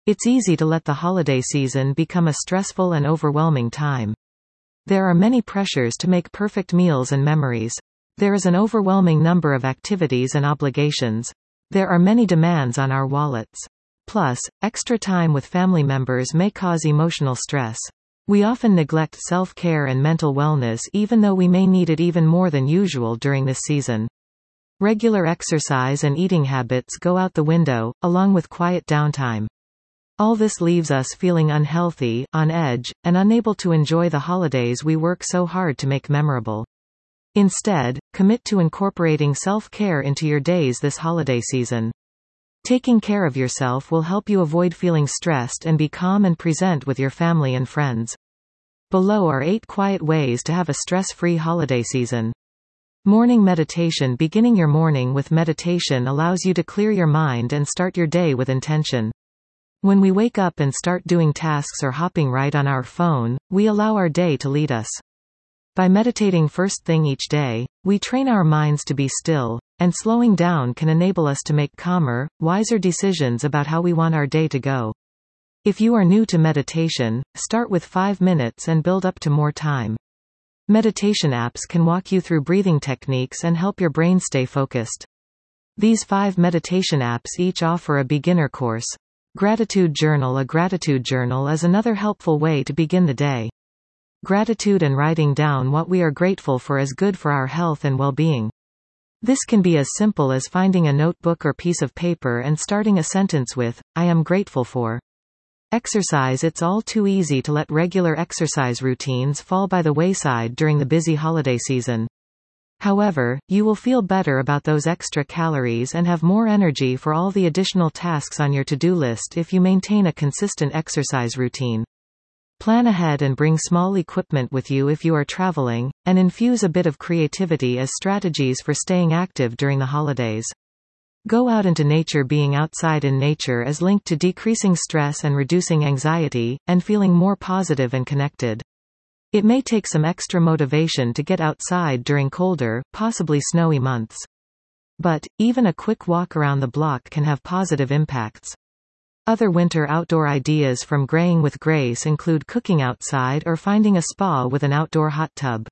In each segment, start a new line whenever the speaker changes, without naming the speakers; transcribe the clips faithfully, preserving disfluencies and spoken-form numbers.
It's easy to let the holiday season become a stressful and overwhelming time. There are many pressures to make perfect meals and memories. There is an overwhelming number of activities and obligations. There are many demands on our wallets. Plus, extra time with family members may cause emotional stress. We often neglect self-care and mental wellness even though we may need it even more than usual during this season. Regular exercise and eating habits go out the window, along with quiet downtime. All this leaves us feeling unhealthy, on edge, and unable to enjoy the holidays we work so hard to make memorable. Instead, commit to incorporating self-care into your days this holiday season. Taking care of yourself will help you avoid feeling stressed and be calm and present with your family and friends. Below are eight quiet ways to have a stress-free holiday season. Morning meditation. Beginning your morning with meditation allows you to clear your mind and start your day with intention. When we wake up and start doing tasks or hopping right on our phone, we allow our day to lead us. By meditating first thing each day, we train our minds to be still, and slowing down can enable us to make calmer, wiser decisions about how we want our day to go. If you are new to meditation, start with five minutes and build up to more time. Meditation apps can walk you through breathing techniques and help your brain stay focused. These five meditation apps each offer a beginner course. Gratitude journal. A gratitude journal is another helpful way to begin the day. Gratitude and writing down what we are grateful for is good for our health and well-being. This can be as simple as finding a notebook or piece of paper and starting a sentence with, "I am grateful for." Exercise. It's all too easy to let regular exercise routines fall by the wayside during the busy holiday season. However, you will feel better about those extra calories and have more energy for all the additional tasks on your to-do list if you maintain a consistent exercise routine. Plan ahead and bring small equipment with you if you are traveling, and infuse a bit of creativity as strategies for staying active during the holidays. Go out into nature. Being outside in nature is linked to decreasing stress and reducing anxiety, and feeling more positive and connected. It may take some extra motivation to get outside during colder, possibly snowy months. But, even a quick walk around the block can have positive impacts. Other winter outdoor ideas from Graying with Grace include cooking outside or finding a spa with an outdoor hot tub.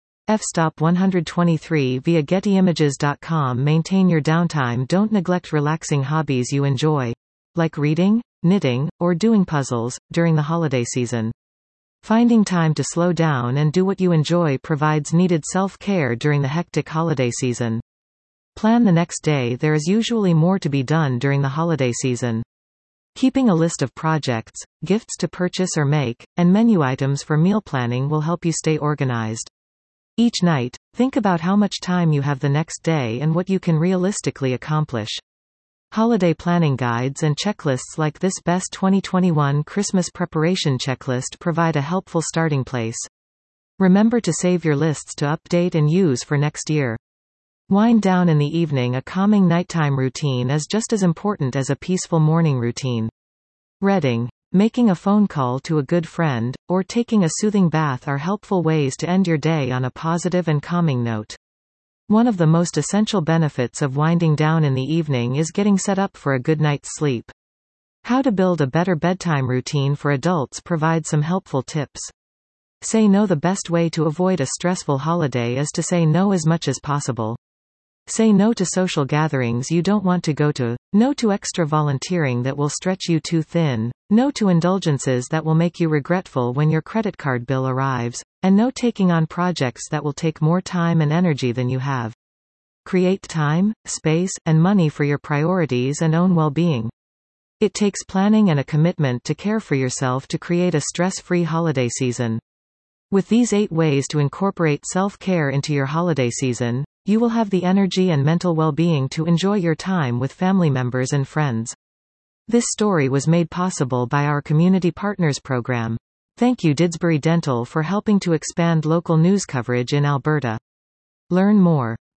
F-Stop one hundred twenty-three via Getty Images dot com. Maintain your downtime. Don't neglect relaxing hobbies you enjoy, like reading, knitting, or doing puzzles, during the holiday season. Finding time to slow down and do what you enjoy provides needed self-care during the hectic holiday season. Plan the next day. There is usually more to be done during the holiday season. Keeping a list of projects, gifts to purchase or make, and menu items for meal planning will help you stay organized. Each night, think about how much time you have the next day and what you can realistically accomplish. Holiday planning guides and checklists like this Best twenty twenty-one Christmas Preparation Checklist provide a helpful starting place. Remember to save your lists to update and use for next year. Wind down in the evening. A calming nighttime routine is just as important as a peaceful morning routine. Reading, making a phone call to a good friend, or taking a soothing bath are helpful ways to end your day on a positive and calming note. One of the most essential benefits of winding down in the evening is getting set up for a good night's sleep. How to build a better bedtime routine for adults provides some helpful tips. Say no. The best way to avoid a stressful holiday is to say no as much as possible. Say no to social gatherings you don't want to go to, no to extra volunteering that will stretch you too thin, no to indulgences that will make you regretful when your credit card bill arrives, and no taking on projects that will take more time and energy than you have. Create time, space, and money for your priorities and own well-being. It takes planning and a commitment to care for yourself to create a stress-free holiday season. With these eight ways to incorporate self-care into your holiday season, you will have the energy and mental well-being to enjoy your time with family members and friends. This story was made possible by our Community Partners program. Thank you Didsbury Dental for helping to expand local news coverage in Alberta. Learn more.